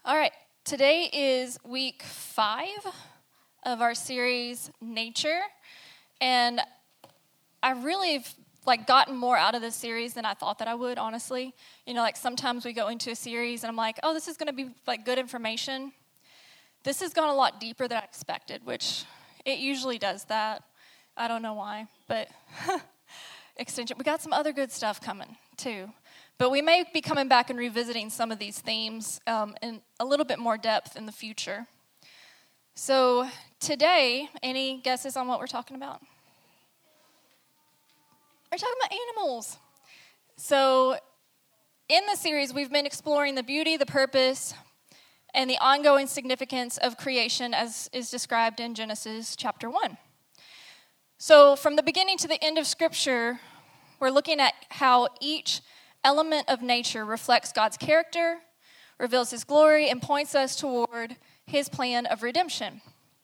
All right, today is week 5 of our series, Nature, and I really have gotten more out of this series than I thought that I would, honestly. Sometimes we go into a series and I'm like, oh, this is going to be good information. This has gone a lot deeper than I expected, which it usually does that. I don't know why, but extension. We got some other good stuff coming, too. But we may be coming back and revisiting some of these themes in a little bit more depth in the future. So today, any guesses on what we're talking about? We're talking about animals. So in the series, we've been exploring the beauty, the purpose, and the ongoing significance of creation as is described in Genesis chapter 1. So from the beginning to the end of Scripture, we're looking at how each element of nature reflects God's character, reveals His glory, and points us toward His plan of redemption.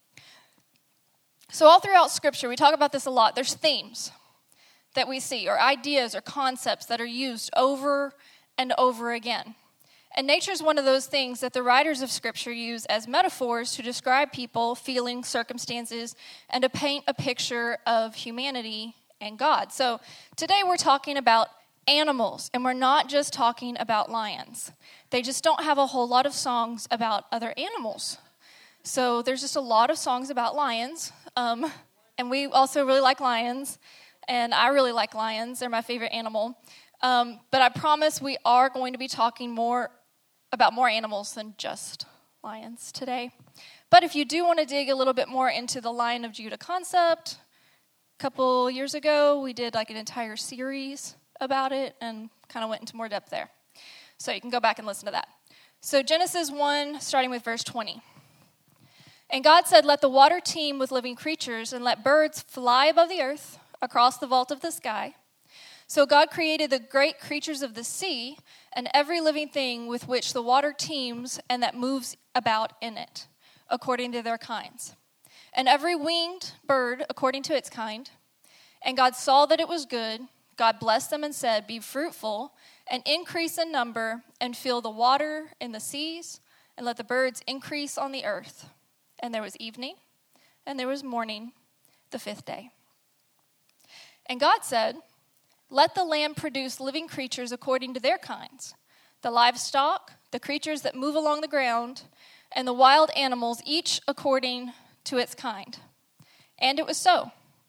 So all throughout Scripture, we talk about this a lot. There's themes that we see, or ideas or concepts that are used over and over again. And nature is one of those things that the writers of Scripture use as metaphors to describe people, feelings, circumstances, and to paint a picture of humanity and God. So today we're talking about animals, and we're not just talking about lions. They just don't have a whole lot of songs about other animals. So there's just a lot of songs about lions, and we also really like lions, and I really like lions. They're my favorite animal. But I promise we are going to be talking more about more animals than just lions today. But if you do want to dig a little bit more into the Lion of Judah concept, a couple years ago we did an entire series about it and kind of went into more depth there. So you can go back and listen to that. So Genesis 1, starting with verse 20. And God said, "Let the water teem with living creatures, and let birds fly above the earth across the vault of the sky." So God created the great creatures of the sea and every living thing with which the water teems and that moves about in it, according to their kinds. And every winged bird according to its kind. And God saw that it was good. God blessed them and said, "Be fruitful and increase in number and fill the water in the seas and let the birds increase on the earth." And there was evening and there was morning, the 5th day. And God said, "Let the land produce living creatures according to their kinds, the livestock, the creatures that move along the ground, and the wild animals, each according to its kind." And it was so.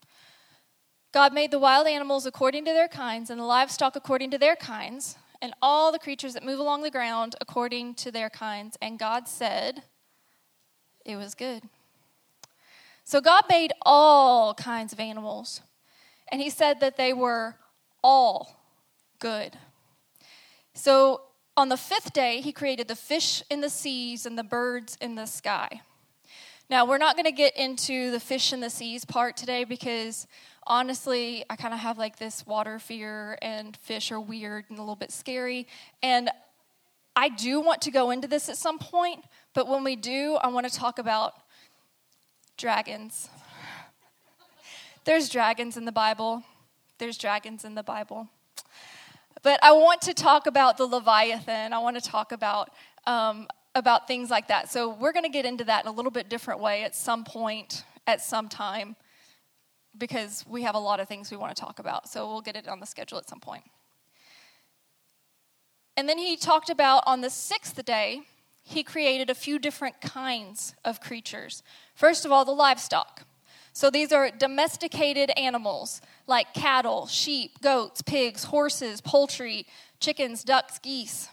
God made the wild animals according to their kinds, and the livestock according to their kinds, and all the creatures that move along the ground according to their kinds. And God said, it was good. So God made all kinds of animals, and He said that they were all good. So on the 5th day, He created the fish in the seas and the birds in the sky. Now, we're not going to get into the fish in the seas part today because, honestly, I kind of have this water fear, and fish are weird and a little bit scary. And I do want to go into this at some point, but when we do, I want to talk about dragons. There's dragons in the Bible. There's dragons in the Bible. But I want to talk about the Leviathan. I want to talk about things like that. So we're going to get into that in a little bit different way at some point, at some time, because we have a lot of things we want to talk about. So we'll get it on the schedule at some point. And then He talked about on the 6th day, He created a few different kinds of creatures. First of all, the livestock. So these are domesticated animals like cattle, sheep, goats, pigs, horses, poultry, chickens, ducks, geese.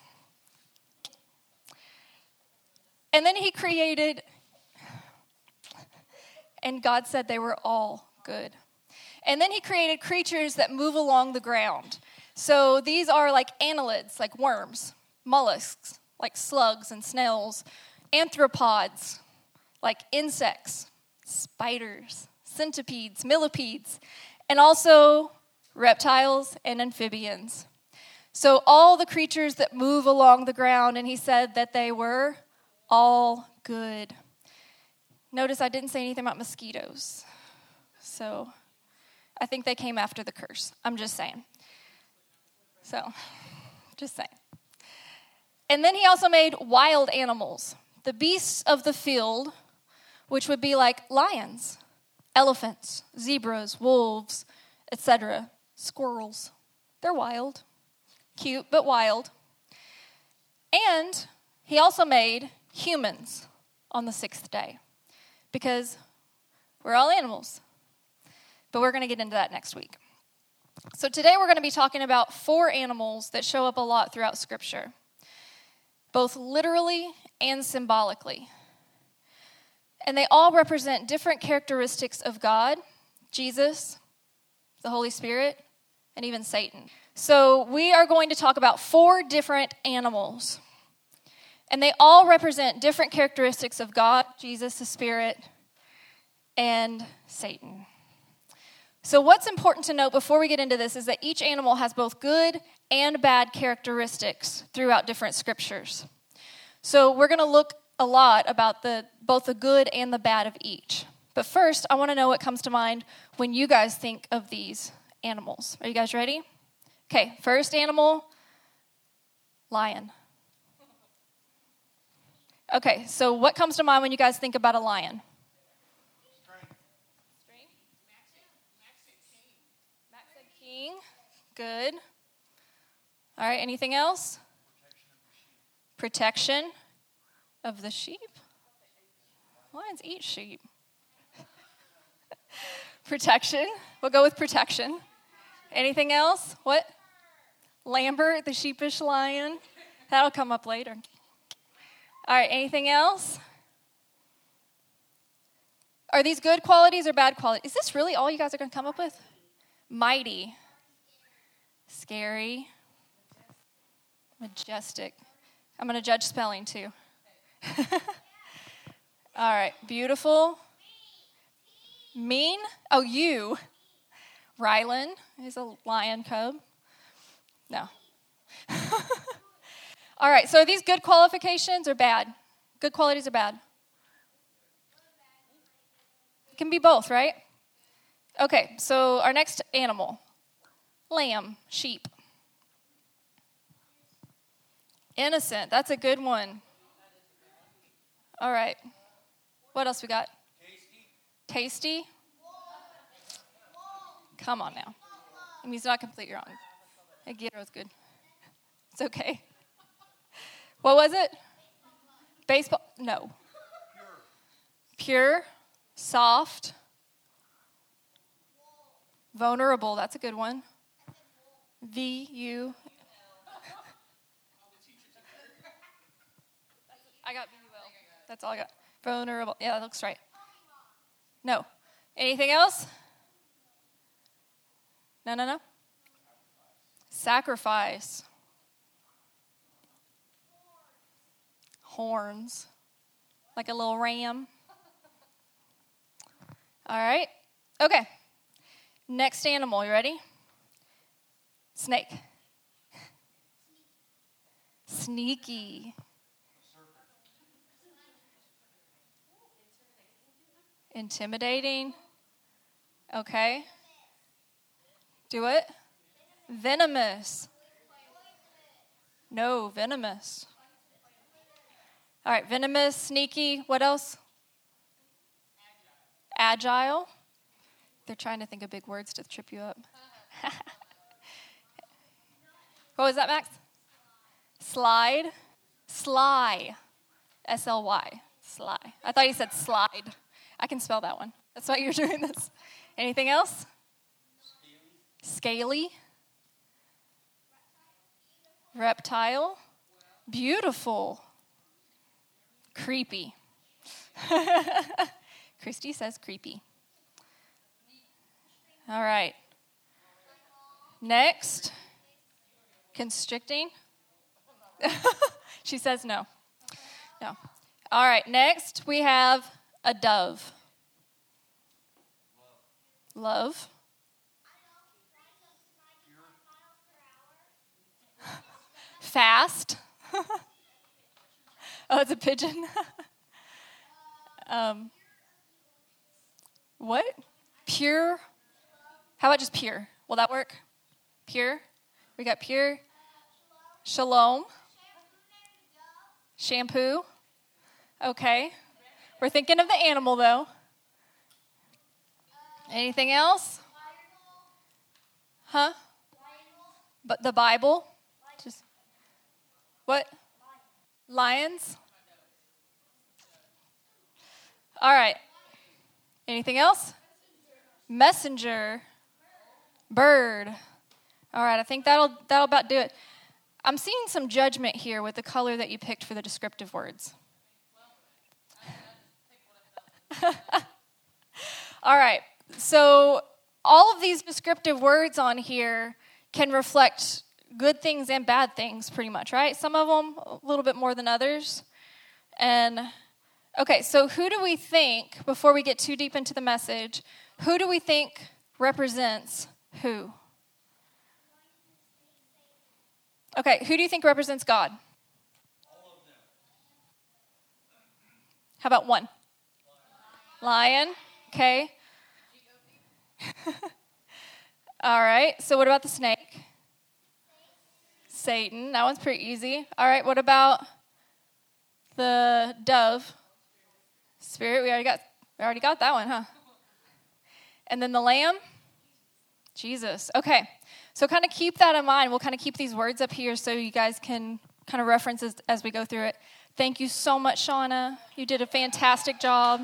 And then He created, and God said they were all good. And then He created creatures that move along the ground. So these are annelids, like worms, mollusks, like slugs and snails, arthropods, like insects, spiders, centipedes, millipedes, and also reptiles and amphibians. So all the creatures that move along the ground, and He said that they were all good. Notice I didn't say anything about mosquitoes. So I think they came after the curse. I'm just saying. So, just saying. And then he also made wild animals, the beasts of the field, which would be like lions, elephants, zebras, wolves, etc., squirrels. They're wild, cute, but wild. And he also made humans on the sixth day because we're all animals. But we're going to get into that next week. So today we're going to be talking about 4 animals that show up a lot throughout Scripture, both literally and symbolically. And they all represent different characteristics of God, Jesus, the Holy Spirit, and even Satan. So we are going to talk about 4 different animals. And they all represent different characteristics of God, Jesus, the Spirit, and Satan. So what's important to note before we get into this is that each animal has both good and bad characteristics throughout different scriptures. So we're going to look a lot about both the good and the bad of each. But first, I want to know what comes to mind when you guys think of these animals. Are you guys ready? Okay, first animal, lion. Okay, so what comes to mind when you guys think about a lion? King. Good. All right, anything else? Protection of the sheep. Lions eat sheep. Protection. We'll go with protection. Anything else? What? Lambert, the sheepish lion. That'll come up later. All right, anything else? Are these good qualities or bad qualities? Is this really all you guys are going to come up with? Mighty. Scary. Majestic. I'm going to judge spelling too. All right, beautiful. Mean. Oh, you. Rylan is a lion cub. No. All right, so are these good qualifications or bad? Good qualities or bad? It can be both, right? Okay, so our next animal, lamb, sheep. Innocent, that's a good one. All right, what else we got? Tasty? Come on now. I mean, he's not completely wrong. Aguirre's good. It's okay. What was it? Baseball? No. Pure, soft, vulnerable. That's a good one. V-U. I got V-U-L. That's all I got. Vulnerable. Yeah, that looks right. No. Anything else? No. Sacrifice. Horns. Like a little ram. All right. Okay. Next animal. You ready? Snake. Sneaky. Intimidating. Okay. Do it. Venomous. No, venomous. All right, venomous, sneaky. What else? Agile. They're trying to think of big words to trip you up. What was that, Max? Slide. Sly. S-L-Y. Sly. I thought you said slide. I can spell that one. That's why you're doing this. Anything else? Scaly. Reptile. Beautiful. Creepy. Christy says creepy. All right. Next. Constricting. She says no. No. All right. Next, we have a dove. Love. Fast. Oh, it's a pigeon. What? Pure. How about just pure? Will that work? Pure. We got pure. Shalom. Shampoo. Okay. We're thinking of the animal, though. Anything else? Huh? But the Bible? Just what? Lions? All right. Anything else? Messenger. Bird. All right, I think that'll about do it. I'm seeing some judgment here with the color that you picked for the descriptive words. All right, so all of these descriptive words on here can reflect good things and bad things pretty much, right? Some of them a little bit more than others. And, okay, so who do we think, before we get too deep into the message, who do we think represents who? Okay, who do you think represents God? All of them. How about one? Lion. Okay. All right, so what about the snake? Satan. That one's pretty easy. All right, what about the dove? Spirit. We already got that one, huh? And then the lamb? Jesus. Okay. So kind of keep that in mind. We'll kind of keep these words up here so you guys can kind of reference as we go through it. Thank you so much, Shauna. You did a fantastic job.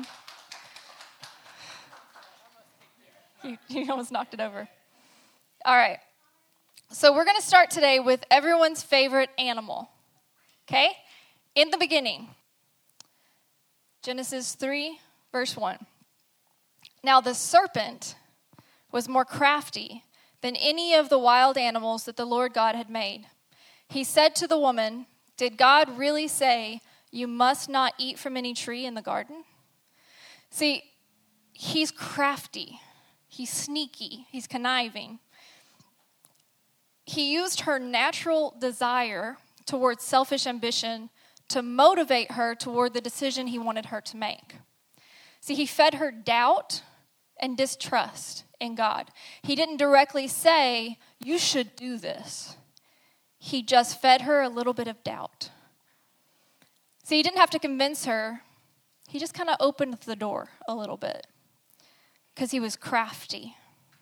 You almost knocked it over. All right. So we're going to start today with everyone's favorite animal. Okay? In the beginning. Genesis 3, verse 1. Now the serpent was more crafty than any of the wild animals that the Lord God had made. He said to the woman, "Did God really say you must not eat from any tree in the garden?" See, he's crafty. He's sneaky. He's conniving. He used her natural desire towards selfish ambition to motivate her toward the decision he wanted her to make. See, he fed her doubt and distrust in God. He didn't directly say, "You should do this." He just fed her a little bit of doubt. See, he didn't have to convince her. He just kind of opened the door a little bit because he was crafty.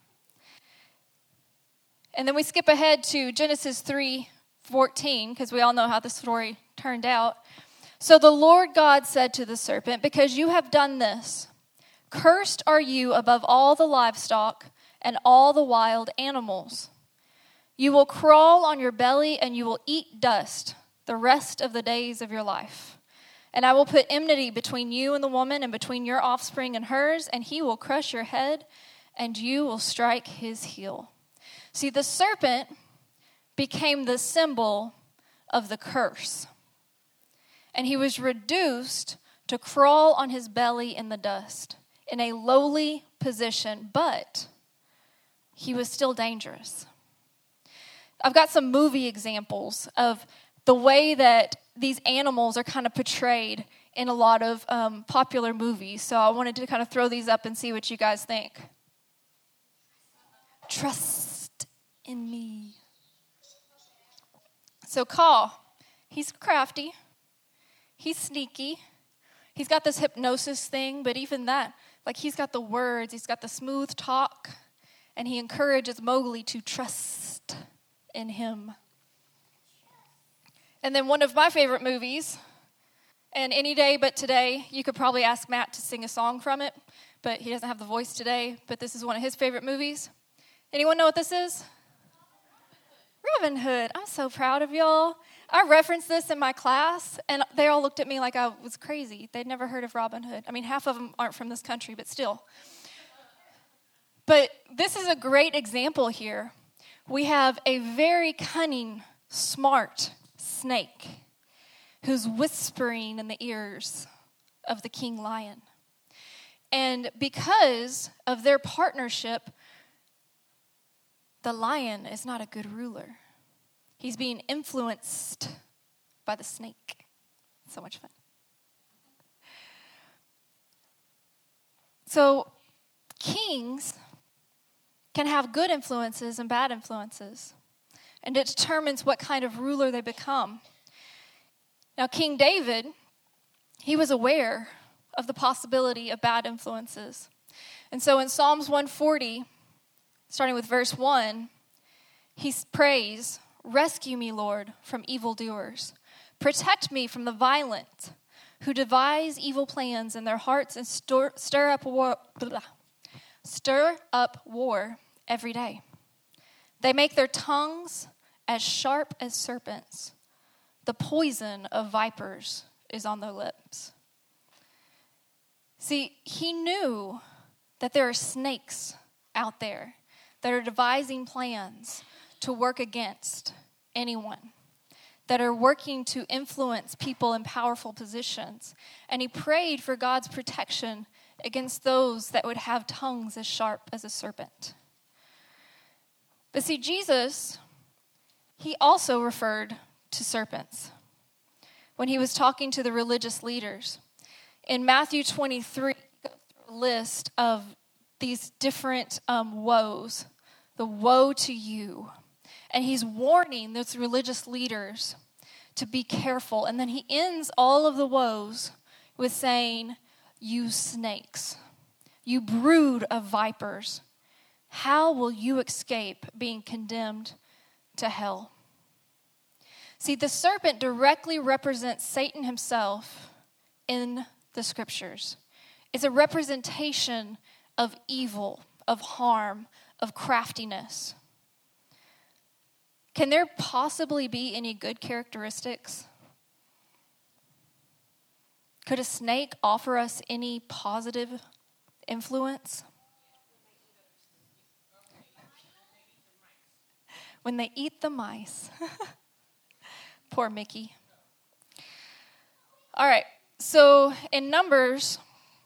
And then we skip ahead to Genesis 3:14 because we all know how the story turned out. So the Lord God said to the serpent, "Because you have done this, cursed are you above all the livestock and all the wild animals. You will crawl on your belly and you will eat dust the rest of the days of your life. And I will put enmity between you and the woman and between your offspring and hers, and he will crush your head and you will strike his heel." See, the serpent became the symbol of the curse. And he was reduced to crawl on his belly in the dust in a lowly position, but he was still dangerous. I've got some movie examples of the way that these animals are kind of portrayed in a lot of popular movies. So I wanted to kind of throw these up and see what you guys think. Trust in me. So Kaa, he's crafty. He's sneaky. He's got this hypnosis thing, but even that, like he's got the words, he's got the smooth talk, and he encourages Mowgli to trust in him. And then one of my favorite movies, and any day but today, you could probably ask Matt to sing a song from it, but he doesn't have the voice today, but this is one of his favorite movies. Anyone know what this is? Robin Hood. I'm so proud of y'all. I referenced this in my class, and they all looked at me like I was crazy. They'd never heard of Robin Hood. I mean, half of them aren't from this country, but still. But this is a great example here. We have a very cunning, smart snake who's whispering in the ears of the king lion. And because of their partnership, the lion is not a good ruler. He's being influenced by the snake. So much fun. So, kings can have good influences and bad influences. And it determines what kind of ruler they become. Now, King David, he was aware of the possibility of bad influences. And so in Psalms 140, starting with verse 1, he prays, "Rescue me, Lord, from evildoers. Protect me from the violent who devise evil plans in their hearts and stir up war every day. They make their tongues as sharp as serpents. The poison of vipers is on their lips." See, he knew that there are snakes out there that are devising plans to work against anyone, that are working to influence people in powerful positions. And he prayed for God's protection against those that would have tongues as sharp as a serpent. But see, Jesus, he also referred to serpents when he was talking to the religious leaders. In Matthew 23, a list of these different woes, the woe to you. And he's warning those religious leaders to be careful. And then he ends all of the woes with saying, "You snakes, you brood of vipers, how will you escape being condemned to hell?" See, the serpent directly represents Satan himself in the scriptures. It's a representation of evil, of harm, of craftiness. Can there possibly be any good characteristics? Could a snake offer us any positive influence? When they eat the mice. Poor Mickey. All right, so in Numbers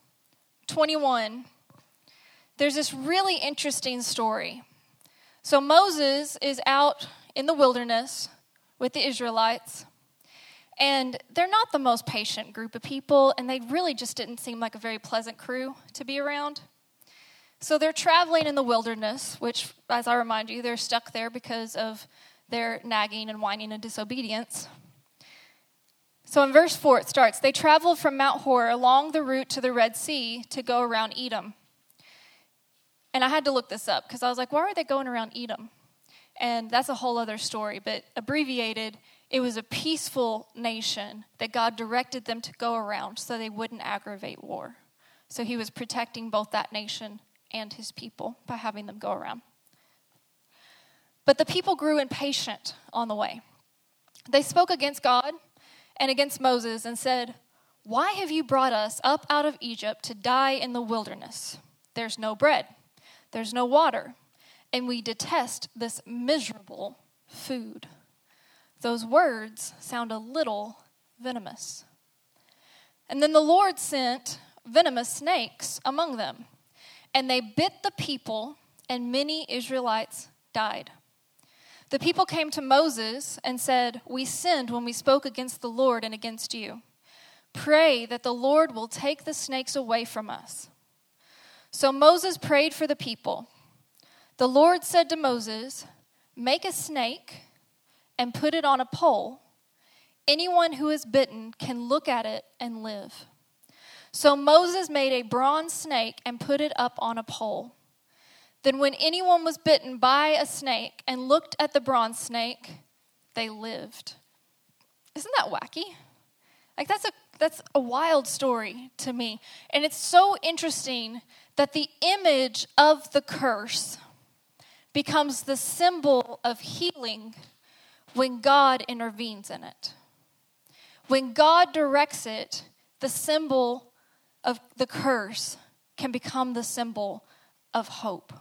21, there's this really interesting story. So Moses is out in the wilderness with the Israelites, and they're not the most patient group of people, and they really just didn't seem like a very pleasant crew to be around. So they're traveling in the wilderness, which, as I remind you, they're stuck there because of their nagging and whining and disobedience. So in verse 4 it starts, "They traveled from Mount Hor along the route to the Red Sea to go around Edom." And I had to look this up because I was like, why are they going around Edom? And that's a whole other story, but abbreviated, it was a peaceful nation that God directed them to go around so they wouldn't aggravate war. So he was protecting both that nation and his people by having them go around. But the people grew impatient on the way. They spoke against God and against Moses and said, "Why have you brought us up out of Egypt to die in the wilderness? There's no bread, there's no water, and we detest this miserable food." Those words sound a little venomous. And then the Lord sent venomous snakes among them, and they bit the people, and many Israelites died. The people came to Moses and said, "We sinned when we spoke against the Lord and against you. Pray that the Lord will take the snakes away from us." So Moses prayed for the people. The Lord said to Moses, "Make a snake and put it on a pole. Anyone who is bitten can look at it and live." So Moses made a bronze snake and put it up on a pole. Then when anyone was bitten by a snake and looked at the bronze snake, they lived. Isn't that wacky? Like that's a wild story to me. And it's so interesting that the image of the curse becomes the symbol of healing when God intervenes in it. When God directs it, the symbol of the curse can become the symbol of hope.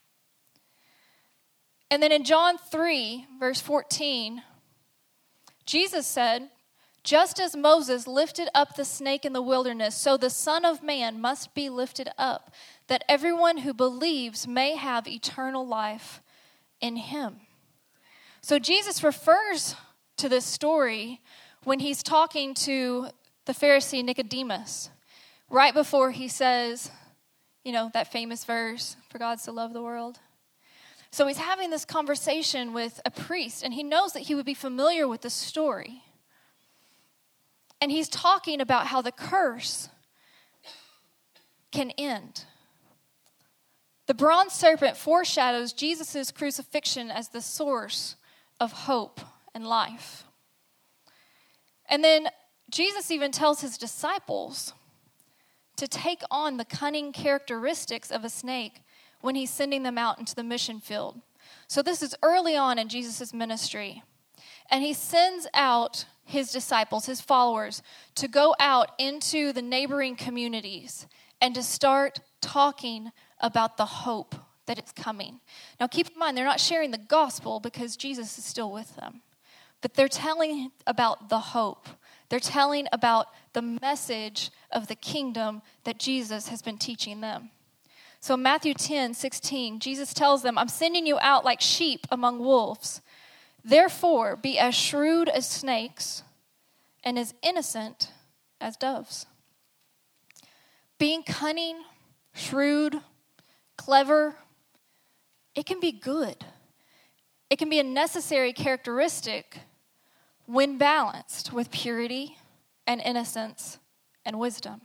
And then in John 3, verse 14, Jesus said, "Just as Moses lifted up the snake in the wilderness, so the Son of Man must be lifted up, that everyone who believes may have eternal life in him." So Jesus refers to this story when he's talking to the Pharisee Nicodemus, right before he says, that famous verse, "For God so loved the world." So he's having this conversation with a priest, and he knows that he would be familiar with the story. And he's talking about how the curse can end. The bronze serpent foreshadows Jesus' crucifixion as the source of hope and life. And then Jesus even tells his disciples to take on the cunning characteristics of a snake when he's sending them out into the mission field. So this is early on in Jesus' ministry. And he sends out his disciples, his followers, to go out into the neighboring communities and to start talking about the hope that is coming. Now keep in mind, they're not sharing the gospel because Jesus is still with them. But they're telling about the hope. They're telling about the message of the kingdom that Jesus has been teaching them. So Matthew 10:16, Jesus tells them, I'm sending you out like sheep among wolves. Therefore, be as shrewd as snakes and as innocent as doves. Being cunning, shrewd, clever, it can be good. It can be a necessary characteristic when balanced with purity and innocence and wisdom.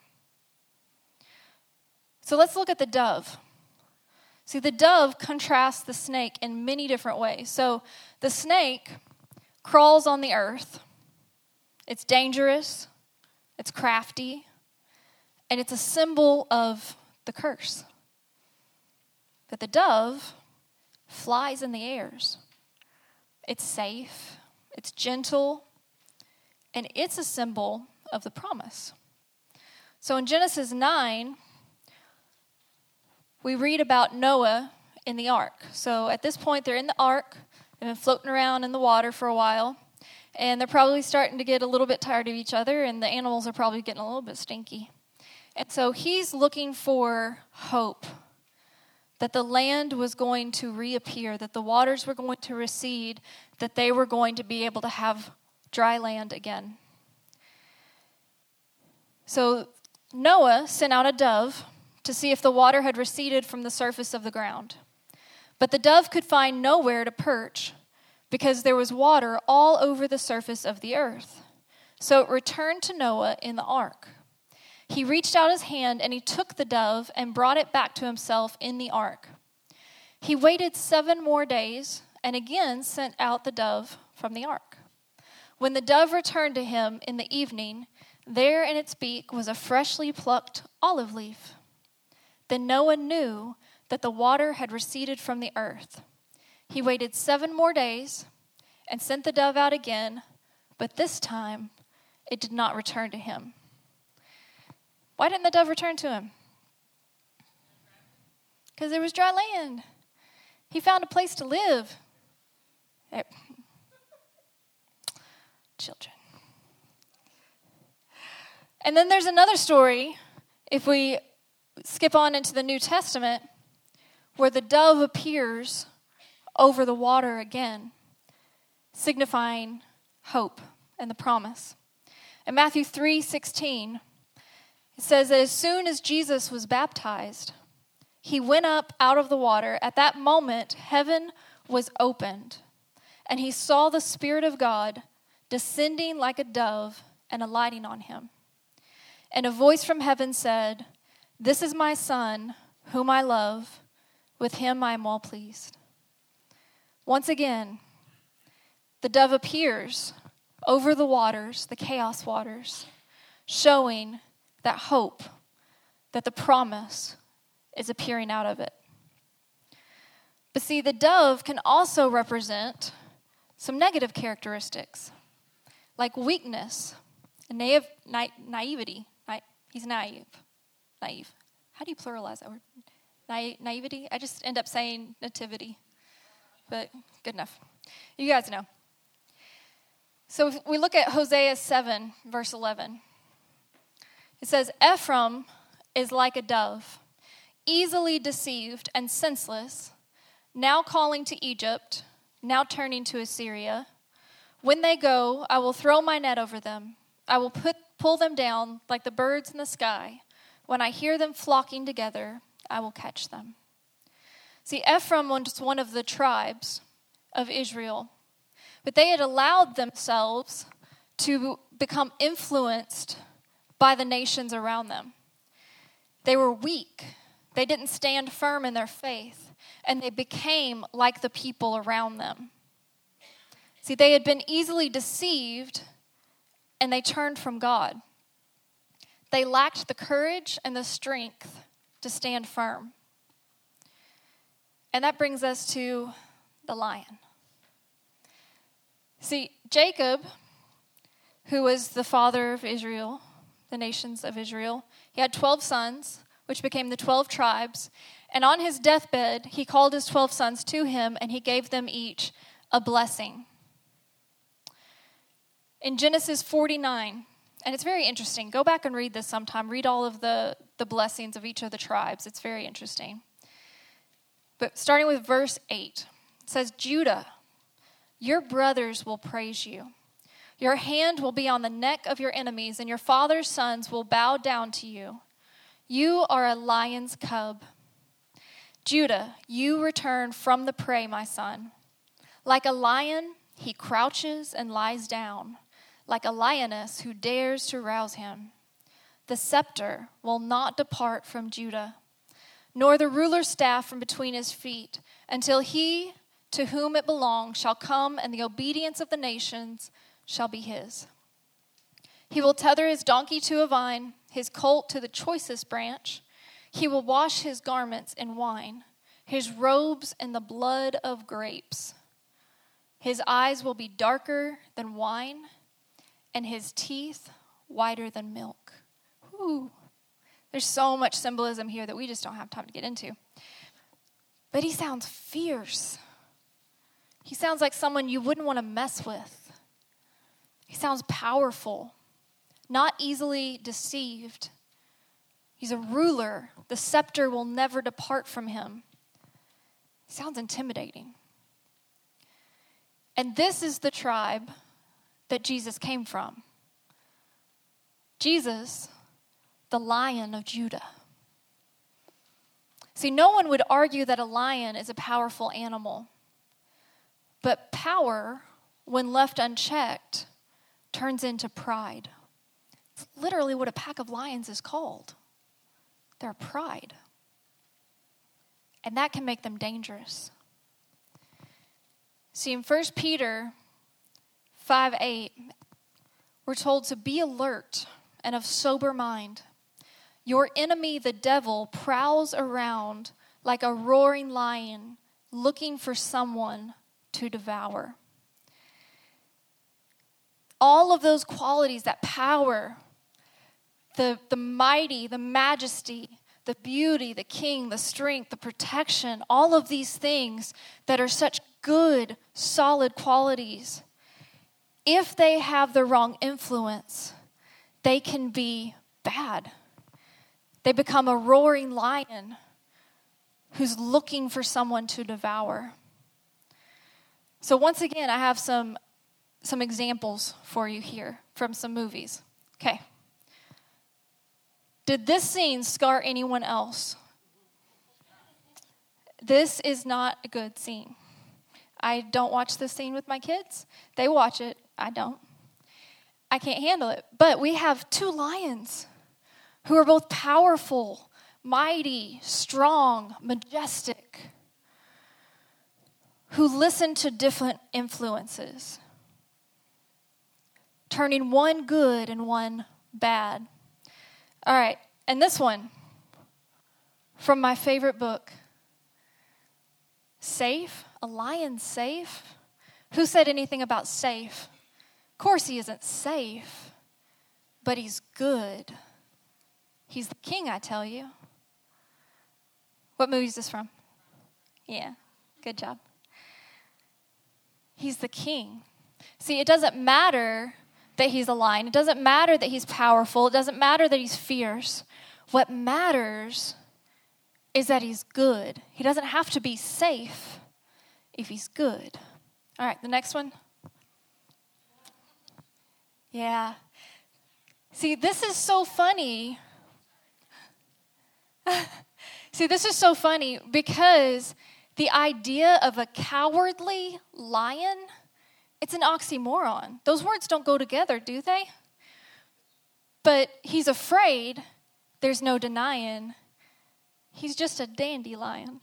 So let's look at the dove. See, the dove contrasts the snake in many different ways. So the snake crawls on the earth. It's dangerous, it's crafty, and it's a symbol of the curse. But the dove flies in the airs. It's safe, it's gentle, and it's a symbol of the promise. So in Genesis 9, we read about Noah in the ark. So at this point, they're in the ark. They've been floating around in the water for a while. And they're probably starting to get a little bit tired of each other. And the animals are probably getting a little bit stinky. And so he's looking for hope. That the land was going to reappear. That the waters were going to recede. That they were going to be able to have dry land again. So Noah sent out a dove to see if the water had receded from the surface of the ground. But the dove could find nowhere to perch because there was water all over the surface of the earth. So it returned to Noah in the ark. He reached out his hand and he took the dove and brought it back to himself in the ark. He waited 7 more days and again sent out the dove from the ark. When the dove returned to him in the evening, there in its beak was a freshly plucked olive leaf. Then Noah knew that the water had receded from the earth. He waited 7 more days and sent the dove out again, but this time it did not return to him. Why didn't the dove return to him? Because there was dry land. He found a place to live. Children. And then there's another story, if we skip on into the New Testament, where the dove appears over the water again, signifying hope and the promise. In Matthew 3:16, it says that as soon as Jesus was baptized, he went up out of the water. At that moment, heaven was opened, and he saw the Spirit of God descending like a dove and alighting on him. And a voice from heaven said, "This is my Son, whom I love. With him I am well pleased." Once again, the dove appears over the waters, the chaos waters, showing that hope, that the promise is appearing out of it. But see, the dove can also represent some negative characteristics, like weakness and naivety. He's naive. How do you pluralize that word? Naivety? I just end up saying nativity. But good enough. You guys know. So if we look at Hosea 7, verse 11. It says, Ephraim is like a dove, easily deceived and senseless, now calling to Egypt, now turning to Assyria. When they go, I will throw my net over them. I will pull them down like the birds in the sky. When I hear them flocking together, I will catch them. See, Ephraim was one of the tribes of Israel, but they had allowed themselves to become influenced by the nations around them. They were weak. They didn't stand firm in their faith, and they became like the people around them. See, they had been easily deceived, and they turned from God. They lacked the courage and the strength to stand firm. And that brings us to the lion. See, Jacob, who was the father of Israel, the nations of Israel, he had 12 sons, which became the 12 tribes. And on his deathbed, he called his 12 sons to him, and he gave them each a blessing. In Genesis 49, and it's very interesting. Go back and read this sometime. Read all of the blessings of each of the tribes. It's very interesting. But starting with verse 8, it says, Judah, your brothers will praise you. Your hand will be on the neck of your enemies, and your father's sons will bow down to you. You are a lion's cub. Judah, you return from the prey, my son. Like a lion, he crouches and lies down, like a lioness who dares to rouse him. The scepter will not depart from Judah, nor the ruler's staff from between his feet, until he to whom it belongs shall come, and the obedience of the nations shall be his. He will tether his donkey to a vine, his colt to the choicest branch. He will wash his garments in wine, his robes in the blood of grapes. His eyes will be darker than wine, and his teeth whiter than milk. Ooh. There's so much symbolism here that we just don't have time to get into. But he sounds fierce. He sounds like someone you wouldn't want to mess with. He sounds powerful, not easily deceived. He's a ruler. The scepter will never depart from him. He sounds intimidating. And this is the tribe that Jesus came from. Jesus, the Lion of Judah. See, no one would argue that a lion is a powerful animal. But power, when left unchecked, turns into pride. It's literally what a pack of lions is called. They're pride. And that can make them dangerous. See, in 1 Peter 5:8, we're told to be alert and of sober mind. Your enemy, the devil, prowls around like a roaring lion, looking for someone to devour. All of those qualities, that power, the mighty, the majesty, the beauty, the king, the strength, the protection, all of these things that are such good, solid qualities, if they have the wrong influence, they can be bad. They become a roaring lion who's looking for someone to devour. So once again, I have some examples for you here from some movies. Okay. Did this scene scar anyone else? This is not a good scene. I don't watch this scene with my kids. They watch it. I don't. I can't handle it. But we have two lions who are both powerful, mighty, strong, majestic, who listen to different influences, turning one good and one bad. All right, and this one from my favorite book, Safe, a lion safe? Who said anything about safe? Of course he isn't safe, but he's good. He's the king, I tell you. What movie is this from? Yeah, good job. He's the king. See, it doesn't matter that he's a lion. It doesn't matter that he's powerful. It doesn't matter that he's fierce. What matters is that he's good. He doesn't have to be safe if he's good. All right, the next one. Yeah. See, this is so funny. See, this is so funny because the idea of a cowardly lion It's an oxymoron. Those words don't go together, do they? But he's afraid, there's no denying. He's just a dandelion.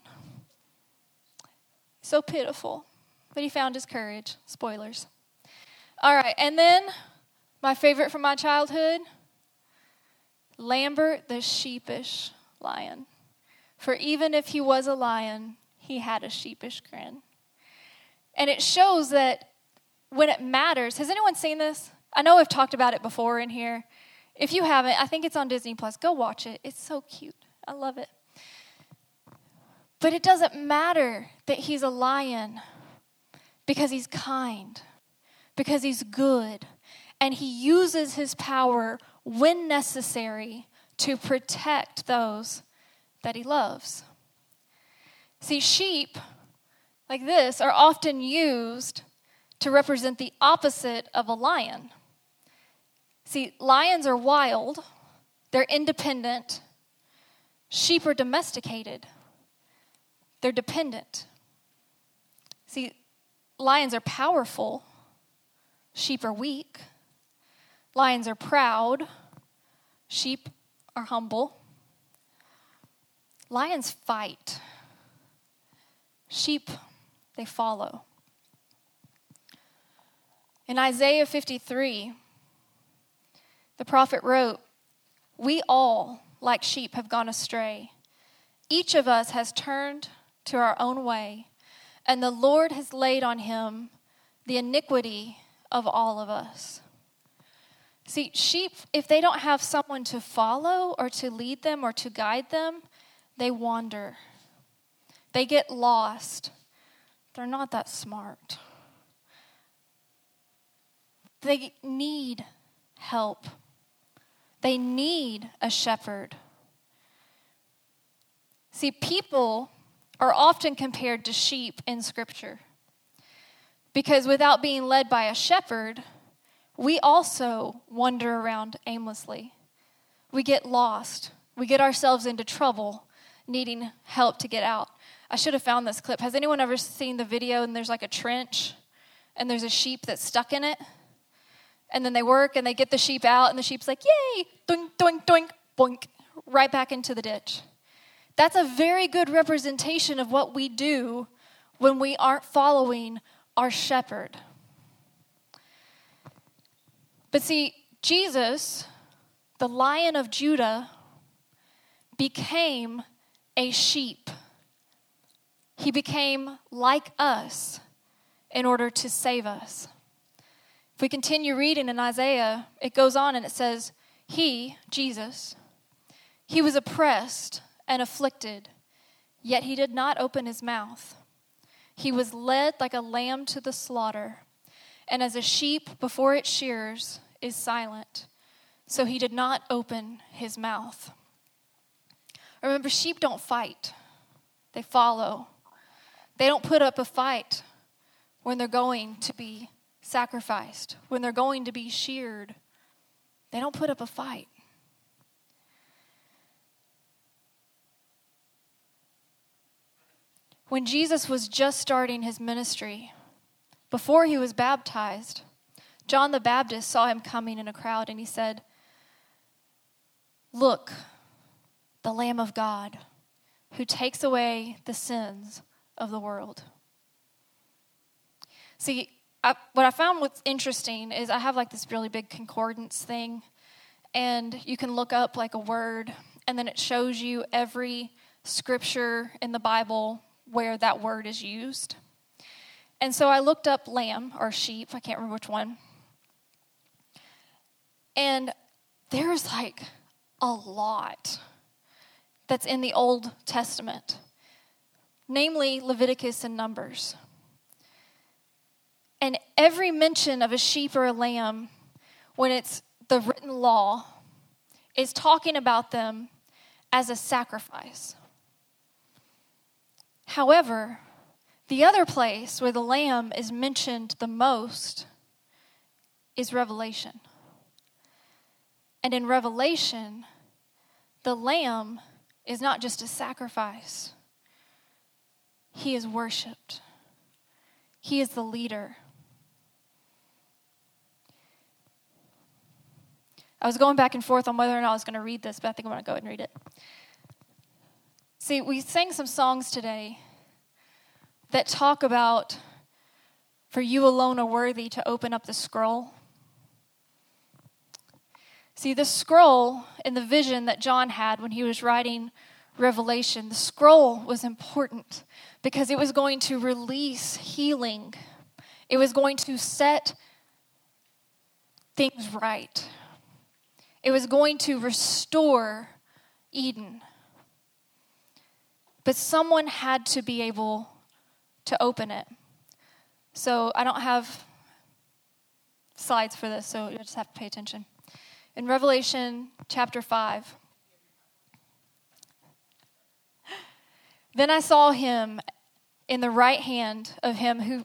So pitiful. But he found his courage. Spoilers. All right, and then my favorite from my childhood, Lambert the sheepish lion. For even if he was a lion, he had a sheepish grin. And it shows that when it matters, has anyone seen this? I know I've talked about it before in here. If you haven't, I think it's on Disney Plus. Go watch it. It's so cute. I love it. But it doesn't matter that he's a lion because he's kind, because he's good, and he uses his power when necessary to protect those that he loves. See, sheep like this are often used to represent the opposite of a lion. See, lions are wild, they're independent. Sheep are domesticated, they're dependent. See, lions are powerful, sheep are weak. Lions are proud, sheep are humble. Lions fight, sheep, they follow. In Isaiah 53, the prophet wrote, "We all, like sheep, have gone astray. Each of us has turned to our own way, and the Lord has laid on him the iniquity of all of us." See, sheep, if they don't have someone to follow or to lead them or to guide them, they wander. They get lost. They're not that smart. They need help. They need a shepherd. See, people are often compared to sheep in Scripture because without being led by a shepherd, we also wander around aimlessly. We get lost. We get ourselves into trouble, needing help to get out. I should have found this clip. Has anyone ever seen the video and there's like a trench and there's a sheep that's stuck in it? And then they work and they get the sheep out and the sheep's like, yay, doink, doink, doink, boink, right back into the ditch. That's a very good representation of what we do when we aren't following our shepherd. But see, Jesus, the Lion of Judah, became a sheep. He became like us in order to save us. If we continue reading in Isaiah, it goes on and it says, he, Jesus, he was oppressed and afflicted, yet he did not open his mouth. He was led like a lamb to the slaughter, and as a sheep before its shearers is silent, so he did not open his mouth. Remember, sheep don't fight. They follow. They don't put up a fight when they're going to be sacrificed, when they're going to be sheared. They don't put up a fight. When Jesus was just starting his ministry, before he was baptized, John the Baptist saw him coming in a crowd and he said, "Look, the Lamb of God who takes away the sins of the world." See, what I found what's interesting is I have like this really big concordance thing, and you can look up like a word, and then it shows you every scripture in the Bible where that word is used. And so I looked up lamb or sheep, I can't remember which one. And there's like a lot that's in the Old Testament, namely Leviticus and Numbers. And every mention of a sheep or a lamb, when it's the written law, is talking about them as a sacrifice. However, the other place where the lamb is mentioned the most is Revelation. And in Revelation, the lamb is not just a sacrifice. He is worshipped. He is the leader. I was going back and forth on whether or not I was going to read this, but I think I'm going to go ahead and read it. See, we sang some songs today that talk about, for you alone are worthy to open up the scroll. See, the scroll in the vision that John had when he was writing Revelation, the scroll was important because it was going to release healing. It was going to set things right. It was going to restore Eden. But someone had to be able to open it. So I don't have slides for this, so you just have to pay attention. In Revelation chapter 5, then I saw in the right hand of him who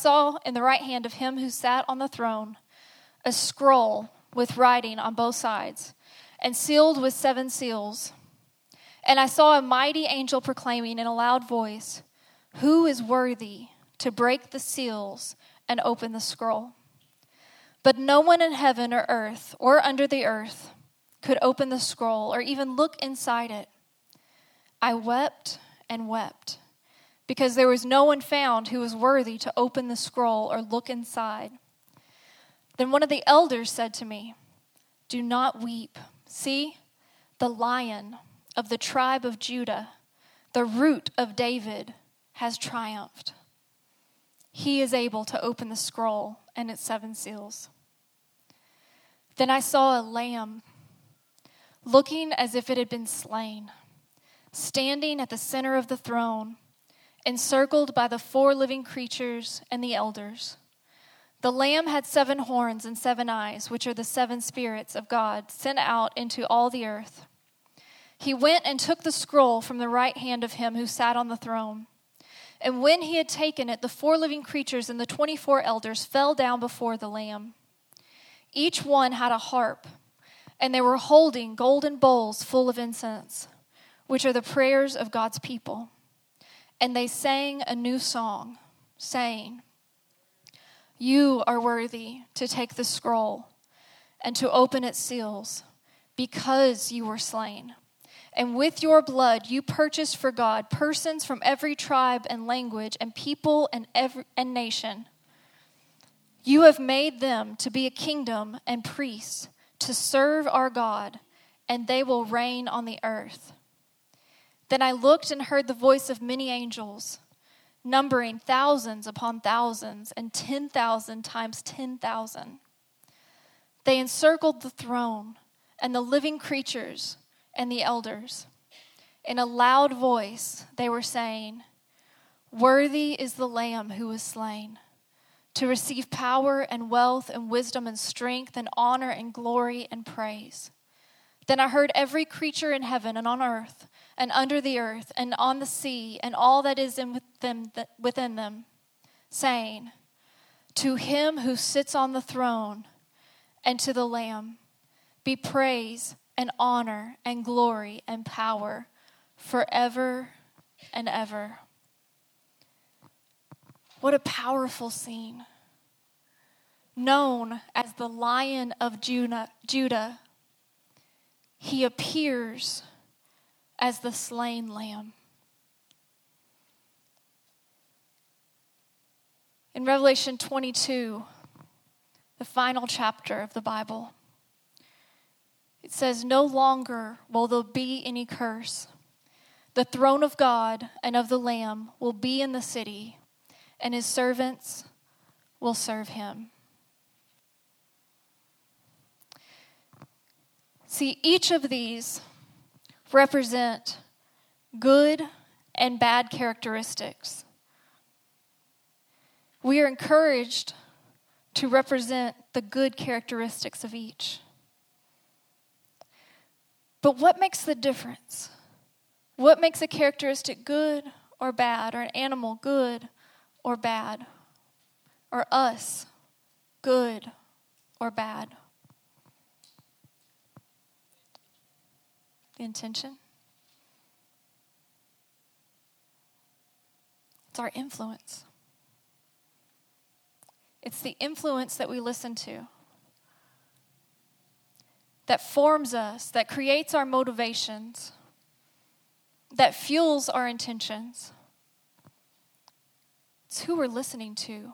sat on the throne a scroll with writing on both sides and sealed with 7 seals. And I saw a mighty angel proclaiming in a loud voice, "Who is worthy to break the seals and open the scroll?" But no one in heaven or earth or under the earth could open the scroll or even look inside it. I wept and wept because there was no one found who was worthy to open the scroll or look inside. Then one of the elders said to me, "Do not weep. See, the Lion of the tribe of Judah, the Root of David, has triumphed. He is able to open the scroll and its 7 seals." Then I saw a lamb, looking as if it had been slain, standing at the center of the throne, encircled by the 4 living creatures and the elders. The lamb had 7 horns and 7 eyes, which are the 7 spirits of God sent out into all the earth. He went and took the scroll from the right hand of him who sat on the throne. And when he had taken it, the 4 living creatures and the 24 elders fell down before the Lamb. Each one had a harp, and they were holding golden bowls full of incense, which are the prayers of God's people. And they sang a new song, saying, "You are worthy to take the scroll and to open its seals, because you were slain. And with your blood you purchased for God persons from every tribe and language and people and nation. You have made them to be a kingdom and priests to serve our God, and they will reign on the earth." Then I looked and heard the voice of many angels, numbering thousands upon thousands and 10,000 times 10,000. They encircled the throne and the living creatures and the elders. In a loud voice they were saying, "Worthy is the Lamb who was slain, to receive power and wealth and wisdom and strength and honor and glory and praise." Then I heard every creature in heaven and on earth and under the earth and on the sea and all that is within them, saying, "To him who sits on the throne and to the Lamb be praise and honor and glory and power forever and ever." What a powerful scene. Known as the Lion of Judah, he appears as the slain lamb. In Revelation 22, the final chapter of the Bible, it says, "No longer will there be any curse. The throne of God and of the Lamb will be in the city, and his servants will serve him." See, each of these represent good and bad characteristics. We are encouraged to represent the good characteristics of each. But what makes the difference? What makes a characteristic good or bad, or an animal good or bad, or us good or bad? The intention. It's our influence. It's the influence that we listen to that forms us, that creates our motivations, that fuels our intentions. It's who we're listening to.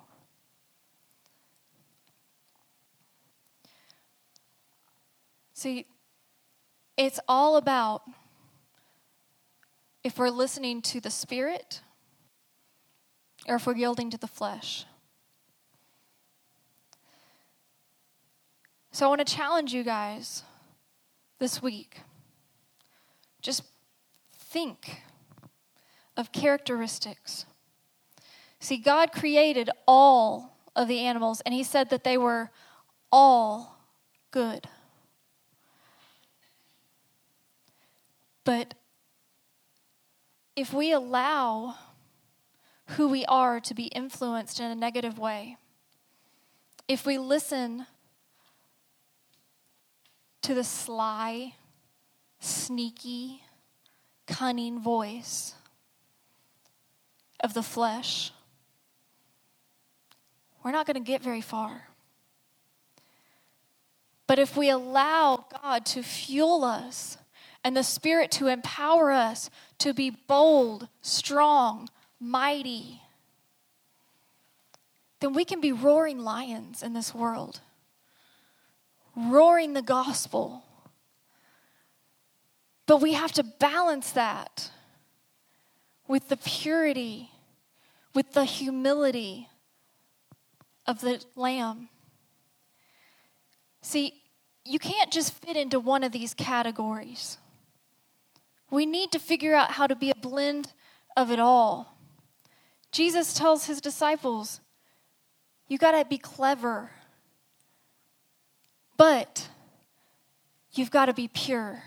See, it's all about if we're listening to the Spirit or if we're yielding to the flesh. So I want to challenge you guys this week. Just think of characteristics. See, God created all of the animals, and he said that they were all good. But if we allow who we are to be influenced in a negative way, if we listen to the sly, sneaky, cunning voice of the flesh, we're not going to get very far. But if we allow God to fuel us and the Spirit to empower us to be bold, strong, mighty, then we can be roaring lions in this world, roaring the gospel. But we have to balance that with the purity, with the humility of the Lamb. See, you can't just fit into one of these categories. We need to figure out how to be a blend of it all. Jesus tells his disciples, you got to be clever, but you've got to be pure.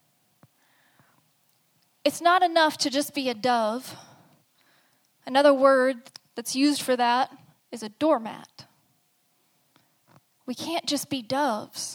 It's not enough to just be a dove. Another word that's used for that is a doormat. We can't just be doves.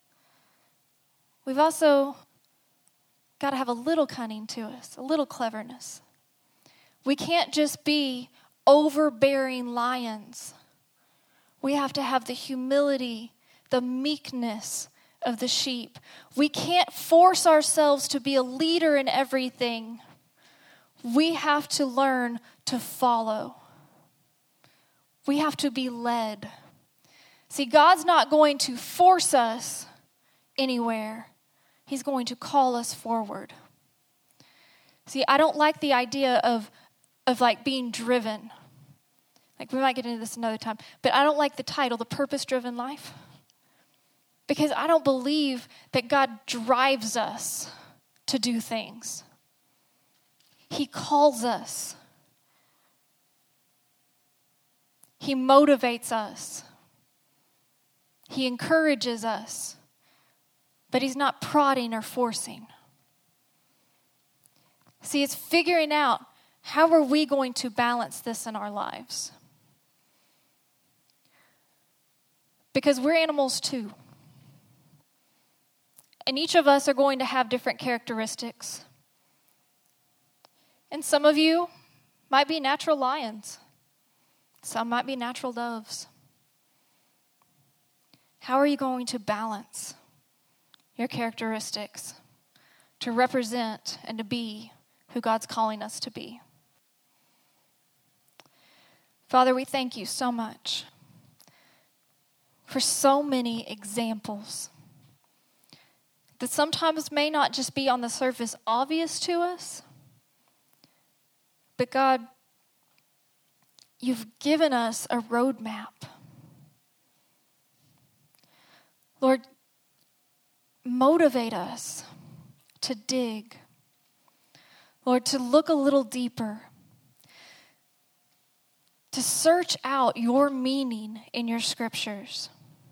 We've also got to have a little cunning to us, a little cleverness. We can't just be overbearing lions. We have to have the humility, the meekness of the sheep. We can't force ourselves to be a leader in everything. We have to learn to follow. We have to be led. See, God's not going to force us anywhere. He's going to call us forward. See, I don't like the idea of like being driven. Like, we might get into this another time. But I don't like the title, The Purpose-Driven Life. Because I don't believe that God drives us to do things. He calls us. He motivates us. He encourages us. But he's not prodding or forcing. See, it's figuring out how are we going to balance this in our lives. Because we're animals too. And each of us are going to have different characteristics. And some of you might be natural lions. Some might be natural doves. How are you going to balance your characteristics to represent and to be who God's calling us to be? Father, we thank you so much for so many examples that sometimes may not just be on the surface obvious to us, but God, you've given us a roadmap. Lord, motivate us to dig. Lord, to look a little deeper. To search out your meaning in your scriptures.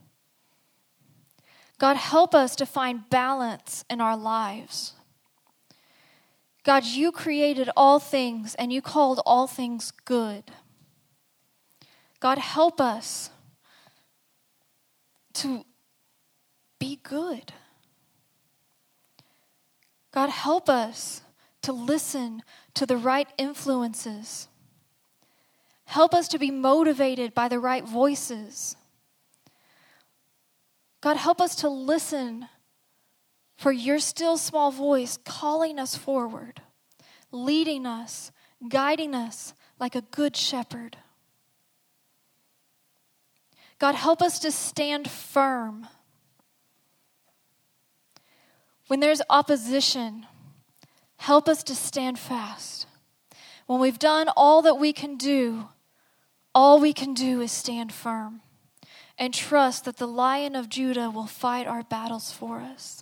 God, help us to find balance in our lives. God, you created all things and you called all things good. God, help us to be good. God, help us to listen to the right influences. Help us to be motivated by the right voices. God, help us to listen for your still small voice calling us forward, leading us, guiding us like a good shepherd. God, help us to stand firm. When there's opposition, help us to stand fast. When we've done all that we can do, all we can do is stand firm and trust that the Lion of Judah will fight our battles for us.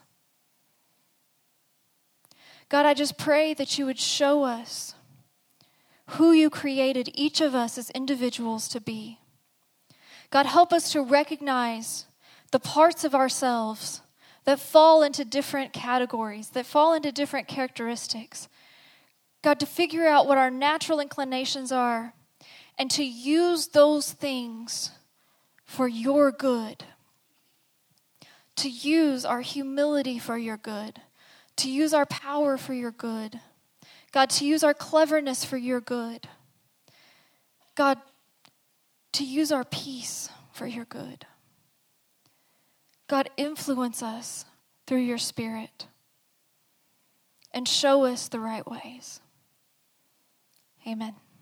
God, I just pray that you would show us who you created each of us as individuals to be. God, help us to recognize the parts of ourselves that fall into different categories, that fall into different characteristics. God, to figure out what our natural inclinations are and to use those things for your good. To use our humility for your good. To use our power for your good. God, to use our cleverness for your good. God, to use our peace for your good. God, influence us through your Spirit and show us the right ways. Amen.